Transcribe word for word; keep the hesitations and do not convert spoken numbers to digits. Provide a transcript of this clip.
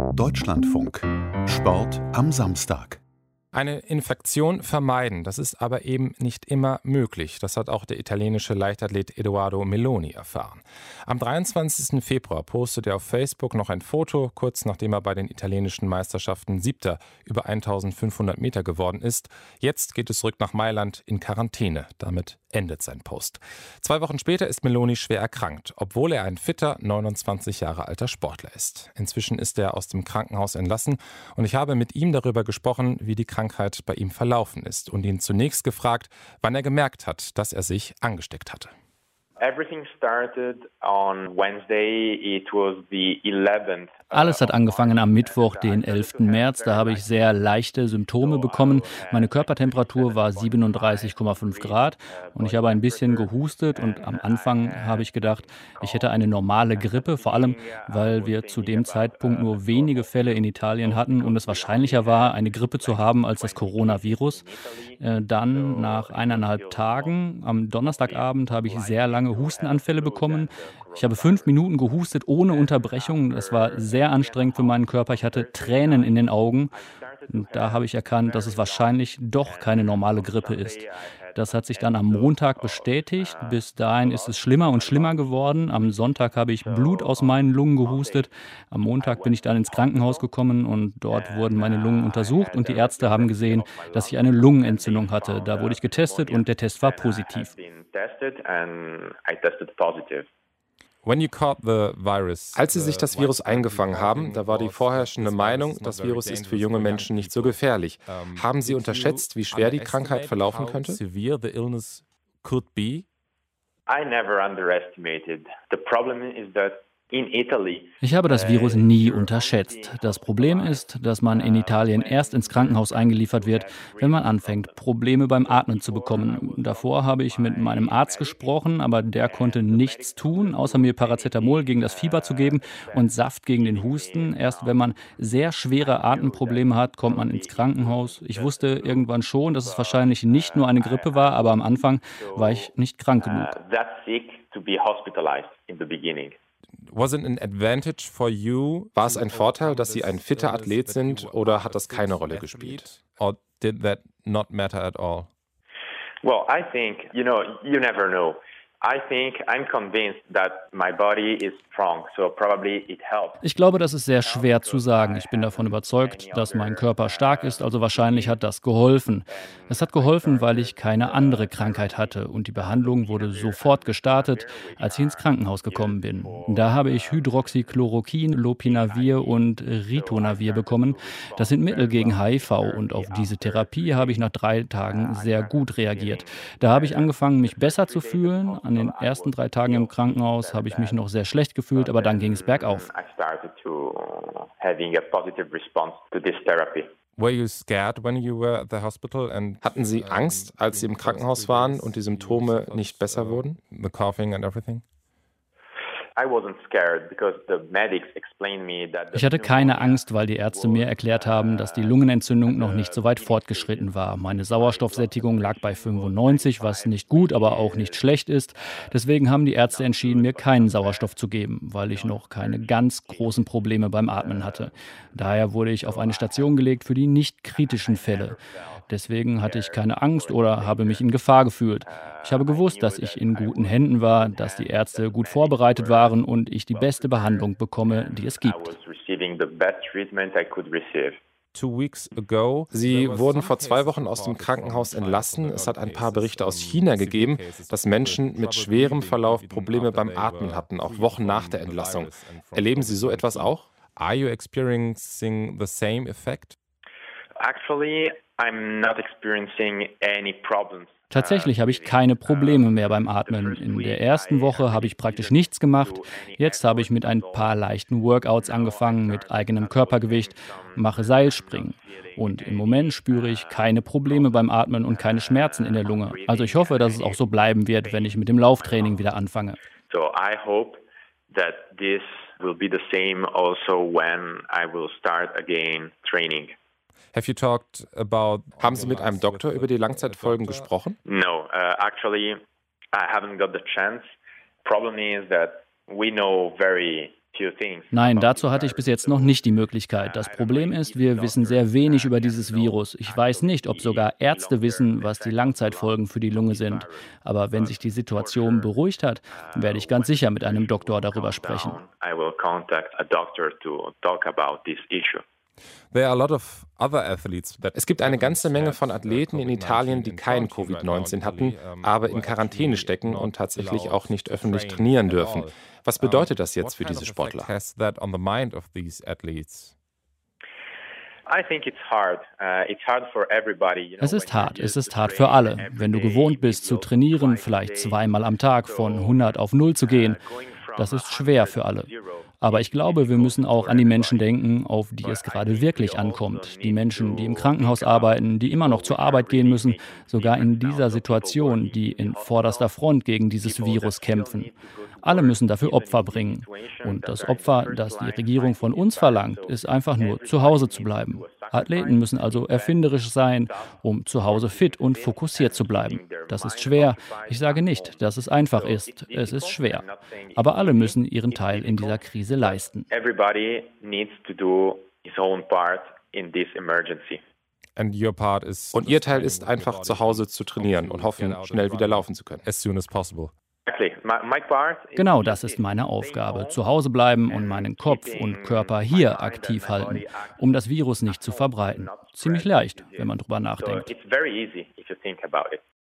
Deutschlandfunk. Sport am Samstag. Eine Infektion vermeiden, das ist aber eben nicht immer möglich. Das hat auch der italienische Leichtathlet Edoardo Meloni erfahren. Am dreiundzwanzigsten Februar postete er auf Facebook noch ein Foto, kurz nachdem er bei den italienischen Meisterschaften Siebter über eintausendfünfhundert Meter geworden ist. Jetzt geht es zurück nach Mailand in Quarantäne. Damit endet sein Post. Zwei Wochen später ist Meloni schwer erkrankt, obwohl er ein fitter, neunundzwanzig Jahre alter Sportler ist. Inzwischen ist er aus dem Krankenhaus entlassen und ich habe mit ihm darüber gesprochen, wie die Krankheit bei ihm verlaufen ist und ihn zunächst gefragt, wann er gemerkt hat, dass er sich angesteckt hatte. Everything started on Wednesday. It was the eleventh. Alles hat angefangen am Mittwoch, den elften März. Da habe ich sehr leichte Symptome bekommen. Meine Körpertemperatur war siebenunddreißig Komma fünf Grad und ich habe ein bisschen gehustet. Und am Anfang habe ich gedacht, ich hätte eine normale Grippe, vor allem, weil wir zu dem Zeitpunkt nur wenige Fälle in Italien hatten und es wahrscheinlicher war, eine Grippe zu haben als das Coronavirus. Dann, nach eineinhalb Tagen, am Donnerstagabend, habe ich sehr lange Hustenanfälle bekommen. Ich habe fünf Minuten gehustet ohne Unterbrechung. Das war sehr anstrengend für meinen Körper. Ich hatte Tränen in den Augen. Und da habe ich erkannt, dass es wahrscheinlich doch keine normale Grippe ist. Das hat sich dann am Montag bestätigt. Bis dahin ist es schlimmer und schlimmer geworden. Am Sonntag habe ich Blut aus meinen Lungen gehustet. Am Montag bin ich dann ins Krankenhaus gekommen und dort wurden meine Lungen untersucht und die Ärzte haben gesehen, dass ich eine Lungenentzündung hatte. Da wurde ich getestet und der Test war positiv. When you caught the virus, Als Sie sich das Virus eingefangen haben, da war die vorherrschende Meinung, das Virus ist für junge Menschen nicht so gefährlich. Haben Sie unterschätzt, wie schwer die Krankheit verlaufen könnte? Severe the illness could be? I never underestimated. The problem is that in Italy, Ich habe das Virus nie unterschätzt. Das Problem ist, dass man in Italien erst ins Krankenhaus eingeliefert wird, wenn man anfängt, Probleme beim Atmen zu bekommen. Davor habe ich mit meinem Arzt gesprochen, aber der konnte nichts tun, außer mir Paracetamol gegen das Fieber zu geben und Saft gegen den Husten. Erst wenn man sehr schwere Atemprobleme hat, kommt man ins Krankenhaus. Ich wusste irgendwann schon, dass es wahrscheinlich nicht nur eine Grippe war, aber am Anfang war ich nicht krank genug. that sick to be hospitalized in the beginning. Was it an advantage for you? War es ein Vorteil, dass Sie ein fitter Athlet sind, oder hat das keine Rolle gespielt? Or did that not matter at all? Well, I think, you know, you never know. I think I'm convinced that my body is strong, so probably it helps. Ich glaube, das ist sehr schwer zu sagen. Ich bin davon überzeugt, dass mein Körper stark ist, also wahrscheinlich hat das geholfen. Es hat geholfen, weil ich keine andere Krankheit hatte und die Behandlung wurde sofort gestartet, als ich ins Krankenhaus gekommen bin. Da habe ich Hydroxychloroquin, Lopinavir und Ritonavir bekommen. Das sind Mittel gegen H I V und auf diese Therapie habe ich nach drei Tagen sehr gut reagiert. Da habe ich angefangen, mich besser zu fühlen. An den ersten drei Tagen im Krankenhaus habe ich mich noch sehr schlecht gefühlt, aber dann ging es bergauf. I started to having a positive response to this therapy. Were you scared when you were at the hospital? And hatten Sie Angst, als Sie im Krankenhaus waren und die Symptome nicht besser wurden? The coughing and everything? I wasn't scared because the medics explained me that Ich hatte keine Angst, weil die Ärzte mir erklärt haben, dass die Lungenentzündung noch nicht so weit fortgeschritten war. Meine Sauerstoffsättigung lag bei fünfundneunzig, was nicht gut, aber auch nicht schlecht ist. Deswegen haben die Ärzte entschieden, mir keinen Sauerstoff zu geben, weil ich noch keine ganz großen Probleme beim Atmen hatte. Daher wurde ich auf eine Station gelegt für die nicht kritischen Fälle. Deswegen hatte ich keine Angst oder habe mich in Gefahr gefühlt. Ich habe gewusst, dass ich in guten Händen war, dass die Ärzte gut vorbereitet waren und ich die beste Behandlung bekomme, die es gibt. I was receiving the best treatment I could receive. Two weeks ago. Sie wurden vor zwei Wochen aus dem Krankenhaus entlassen. Es hat ein paar Berichte aus China gegeben, dass Menschen mit schwerem Verlauf Probleme beim Atmen hatten, auch Wochen nach der Entlassung. Erleben Sie so etwas auch? Are you experiencing the same effect? Actually, I'm not experiencing any problems. Tatsächlich habe ich keine Probleme mehr beim Atmen. In der ersten Woche habe ich praktisch nichts gemacht. Jetzt habe ich mit ein paar leichten Workouts angefangen, mit eigenem Körpergewicht, mache Seilspringen. Und im Moment spüre ich keine Probleme beim Atmen und keine Schmerzen in der Lunge. Also ich hoffe, dass es auch so bleiben wird, wenn ich mit dem Lauftraining wieder anfange. So I hope that this will be the same also when I will start again training. Have you talked about, haben Sie mit einem Doktor über die Langzeitfolgen gesprochen? No, uh, actually I haven't got the chance. Problem is that we know very Nein, dazu hatte ich bis jetzt noch nicht die Möglichkeit. Das Problem ist, wir wissen sehr wenig über dieses Virus. Ich weiß nicht, ob sogar Ärzte wissen, was die Langzeitfolgen für die Lunge sind. Aber wenn sich die Situation beruhigt hat, werde ich ganz sicher mit einem Doktor darüber sprechen. Es gibt eine ganze Menge von Athleten in Italien, die kein Covid neunzehn hatten, aber in Quarantäne stecken und tatsächlich auch nicht öffentlich trainieren dürfen. Was bedeutet das jetzt für diese Sportler? Es ist hart, es ist hart für alle. Wenn du gewohnt bist zu trainieren, vielleicht zweimal am Tag von hundert auf null zu gehen, das ist schwer für alle. Aber ich glaube, wir müssen auch an die Menschen denken, auf die es gerade wirklich ankommt. Die Menschen, die im Krankenhaus arbeiten, die immer noch zur Arbeit gehen müssen, sogar in dieser Situation, die in vorderster Front gegen dieses Virus kämpfen. Alle müssen dafür Opfer bringen. Und das Opfer, das die Regierung von uns verlangt, ist einfach nur, zu Hause zu bleiben. Athleten müssen also erfinderisch sein, um zu Hause fit und fokussiert zu bleiben. Das ist schwer. Ich sage nicht, dass es einfach ist. Es ist schwer. Aber alle müssen ihren Teil in dieser Krise leisten. Und Ihr Teil ist einfach zu Hause zu trainieren und hoffen, schnell wieder laufen zu können. As soon as possible. Genau, das ist meine Aufgabe. Zu Hause bleiben und meinen Kopf und Körper hier aktiv halten, um das Virus nicht zu verbreiten. Ziemlich leicht, wenn man drüber nachdenkt.